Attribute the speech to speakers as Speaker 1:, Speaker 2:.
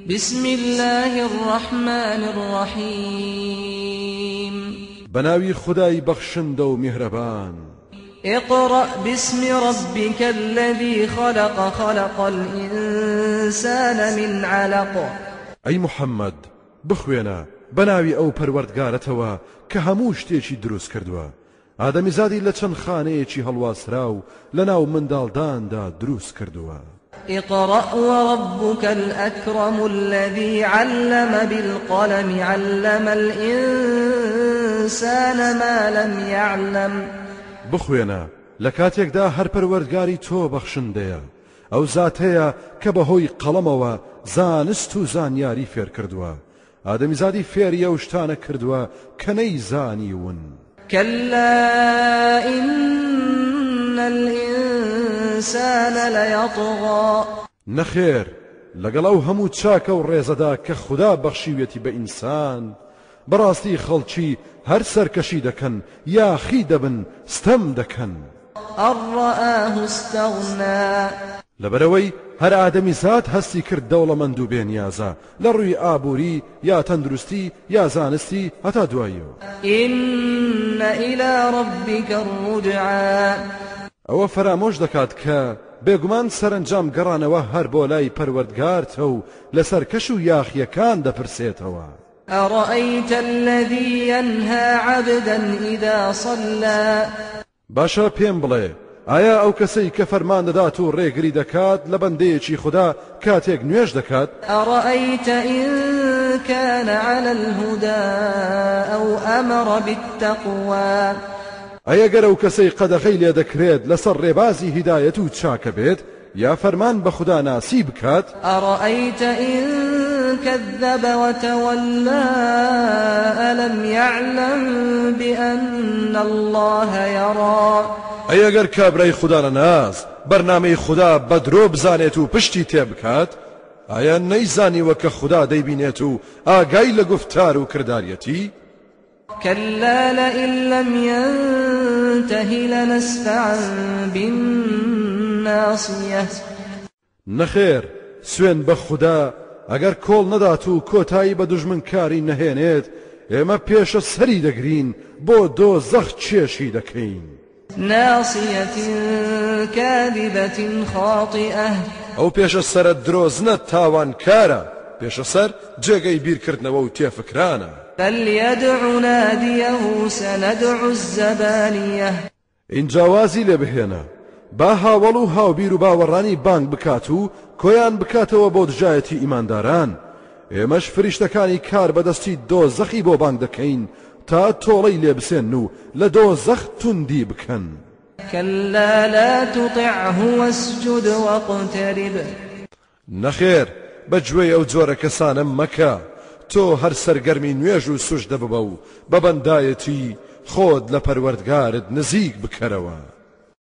Speaker 1: بسم الله الرحمن الرحيم
Speaker 2: بناوي خداي بخشندو مهربان
Speaker 1: اقرأ باسم ربك الذي خلق خلق الإنسان من علق
Speaker 2: أي محمد بخوينا بناوي أو پروردگارتوا كهموش تيشي دروس كردوا آدمي زادي لچن خانيشي هلواسراو لناو مندالدان دا دروس كردوا
Speaker 1: اقرأ وربك الأكرم الذي علم بالقلم علم الإنسان ما لم يعلم
Speaker 2: بخوينا لكاتيك دا هر پروردگاري تو بخشنديا او ذاتيا كبهوي قلموا زانستو زانياري فير كردوا آدمي زادي فيريا وشتانا كردوا كني زانيون
Speaker 1: كلا إن الإنسان ليطغى
Speaker 2: نخير لقلو همو تشاكا وريزدا كخدا بخشيويتي بإنسان براستي خلچي هر سركشي دكن يا خيدبن ستم دكن
Speaker 1: الرآه استغنى
Speaker 2: لبروي هر آدمي زاد هستي كرد دولة مندو بين يازا لروي آبوري يا تندرستي يا زانستي هتا دوايو
Speaker 1: إن إلى ربك الرجعى
Speaker 2: او فراموش دكات كا بيگومان سرنجام گرانوا هر بولاي پروردگارتو لسركشو ياخيكان دا پرسيتوا
Speaker 1: أرأيت الذي ينهى عبدا إذا صلى
Speaker 2: باشا پێم بڵێ ئایا ئەو کەسەی کە فەرمان دەدات و ڕێگری دەکات لە بەندەیەکی خوددا کاتێک نوێژ دەکات
Speaker 1: أرأيت إن كان على الهدى أو أمر بالتقوى
Speaker 2: ئەیە گەر ئەو کەسەی قەدەغەی لێ دەکرێت لەسەر ڕێبازی هیدایەت و چاکە بێت یا فەرمان بە خوددا ناسی بکات
Speaker 1: أرأيت إن كذب وتولى ألم يعلم بأن الله يرى
Speaker 2: ئەیە گەر کابرای خوددا لەناز بەرنامەی خوددا بەدرۆ بزانێت و پشتی تێبکات ئایا نەیزانیوە کە خوددا دەیبینێت و ئاگای لە گفتار و کرداریەتی
Speaker 1: كلا لئن لم ينته لنسفعا بالناصية
Speaker 2: نەخێر سوێن بە خوددا ئەگەر کۆڵ نەدات و کۆتایی بە دوژمنکاری نەهێنێت ئێمە پێشە سەری دەگرین بۆ دۆزەخ چێشی دەکەین
Speaker 1: ناصية كاذبة خاطئة
Speaker 2: ئەو پێشە سەرە درۆزنە تاوانکارە پێشە سەر جێگەی بیرکردنەوە و تێفکرانە
Speaker 1: فليدع ناديه سندع الزبانية
Speaker 2: ئینجاوازی لێ بهێنە با هاوڵ و هاوبیر و باوەڕانی بانگ بکات و کۆیان بکاتەوە بۆ دژایەتی ئیمانداران ئێمەش فریشتەکانی کار بەدەستی دۆزەخی بۆ بانگ دەکەین تا تۆڵەی لێ بسێن و لە دۆزەخ توندی بکەن
Speaker 1: كلا لا تطعه واسجد واقترب
Speaker 2: نەخێر بەگوێی ئەو جۆرە کەسانە مەکە تۆ هەر سەرگەرمی نوێژ و سوژدە ببە و بە بەندایەتی خۆت لە پەروەردگارت نزیک بکەرەوە